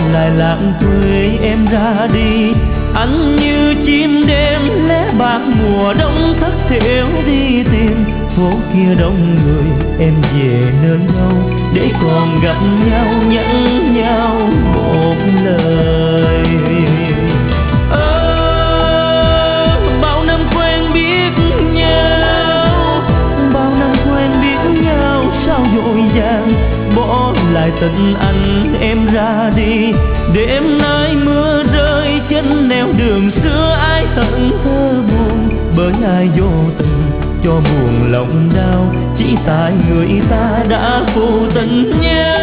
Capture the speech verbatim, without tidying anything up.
lại lãng quê em ra đi. Anh như chim đêm lẻ bạc mùa đông thất thểu đi tìm phố kia đông người, em về nơi đâu để còn gặp nhau nhắn nhau một lời. Ơ bao năm quen biết nhau, bao năm quen biết nhau sao vội vàng bỏ lại tình anh em ra đi. Đêm nay mưa rơi trên nẻo đường xưa, ai tận thơ buồn bởi ai vô tình cho buồn lòng đau, chỉ tại người ta đã phụ tình nhau.